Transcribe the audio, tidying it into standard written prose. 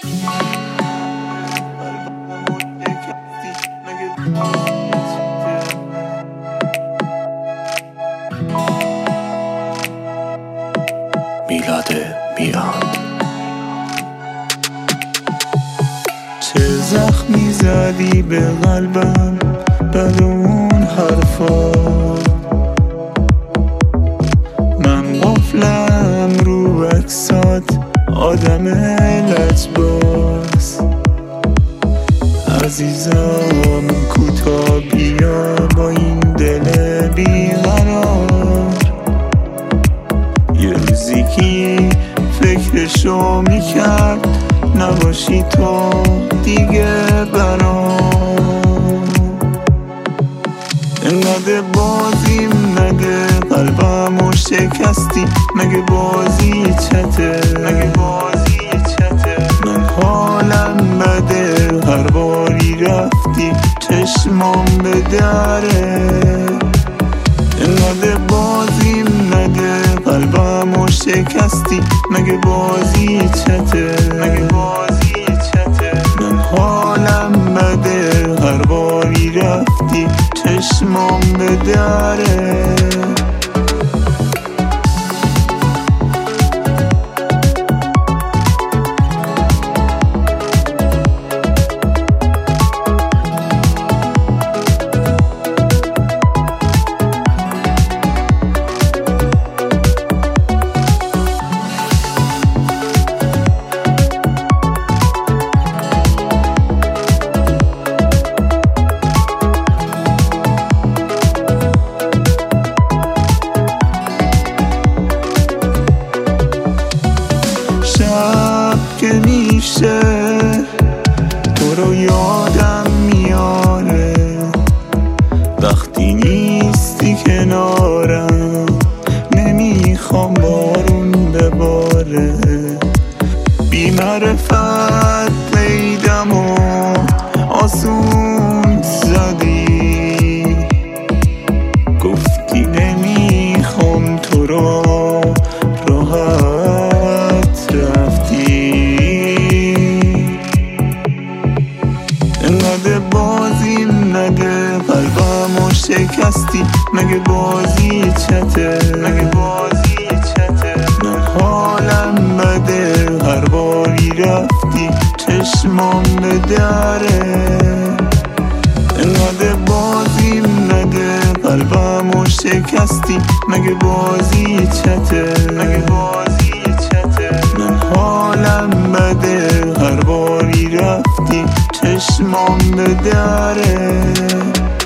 میلاد میاد. چه زخمی زدی به قلبم بعد اون حرفا، من غافلم رو عکسات آدم لجباز. عزیزم کوتا بیا با این دل بیقرار، یه روزی کی فکرشو میکرد نباشی تو دیگه برام. انقدر بازیم نده قلبمو شکستی، مگه بازی چته؟ من حالم بده هر باری رفتی چشمام به دره. انقدر بازیم نده قلبمو شکستی، مگه بازی چته؟ من حالم بده هر باری رفتی چشمام به دره. شب که میشه تو رو یادم میاره، وقتی نیستی کنارم نمیخوام بارون بباره. بی معرفت پیدم و آسون زدی، گفتی نمیخوام تو رو راحت رفتی. انقدر بازیم نده قلبمو شکستی، مگه بازی چته؟ من حالم بده هر باری رفتی چشمام به دره. انقدر بازیم نده قلبمو شکستی، مگه بازی چته؟ من حالم بده هر باری رفتی چشمام به دره.